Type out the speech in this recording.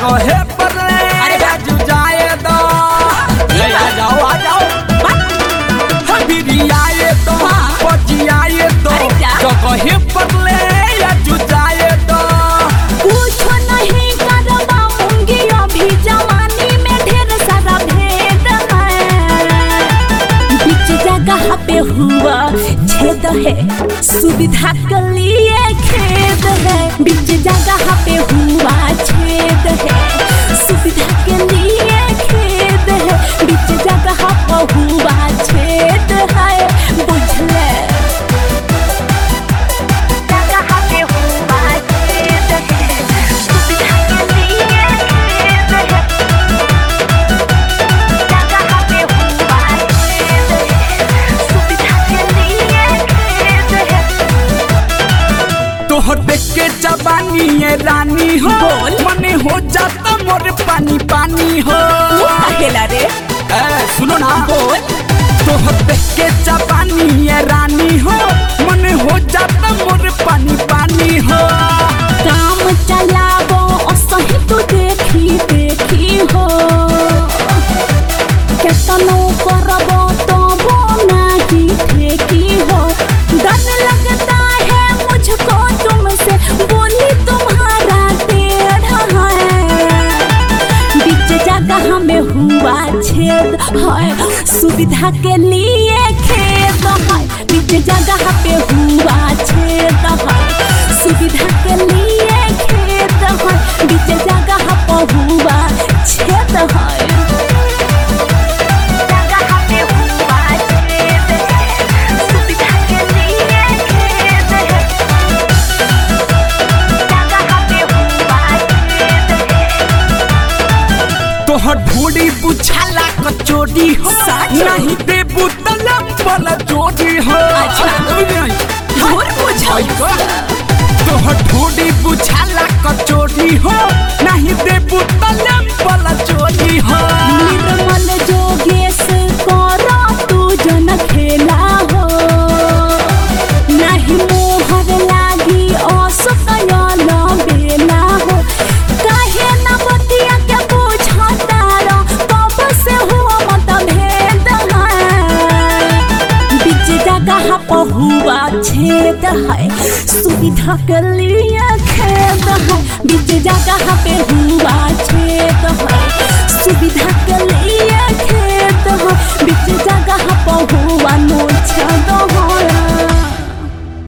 जगह पर आजू जाए दो आ जाओ फिर आए तो पची आए तो जगह पर आजू जाए दो कुछ नहीं करवाऊंगी अभी जवानी में ढेर सारा भेद है बीच जगह पे हुआ छेद है सुविधा के लिए खेद है बीच जगह पे हुआ छेद है सुविधा के लिए खेद है बीच जगह पे हुआ छेद है बुझले जगह पे हुआ छेद है सुविधा के लिए खेद है जगह पे हुआ छेद है सुविधा के लिए खेद है तोहर देख के जवानी है रानी हो मने हो जाता मोर पानी पानी हो अकेला रे सुनो ना बोल तोहर देख के जवानी है रानी हो मने हो जाता मोर पानी पानी हो काम चलाबो असही तू देखी हो केतनो करबो तो वो नहीं ठेकी हो डर लगता है मुझको तुमसे बोली तुम्हारा टेढ़ा है बीच जगह में हुआ छेद है सुविधा के लिए खेद है बीच जगह पे हुआ छेद है सुविधा के लिए खेद है बीच जगह पे हुआ छेद है जगह पे हुआ छेद है सुविधा के लिए खेद है जगह पे हुआ छेद है तोहर ढूढ़ी बुझाला कचोरी हो नहीं देबू तलम वाला जोड़ी हो और बुझाई तोहर ढूढ़ी बुझाला कचोरी हो नहीं देबू तलम वाला जोड़ी हो निर्मल जोगेश करो तू जन खेला हो नहीं मोहर लागी असकयल बेला हो काहे न बतिया के बुझता रो कब से हुआ मतभेद है बीच जगह पर हुआ छेद है सुविधा के लिए खेद है बीच जगह पे हुआ छेद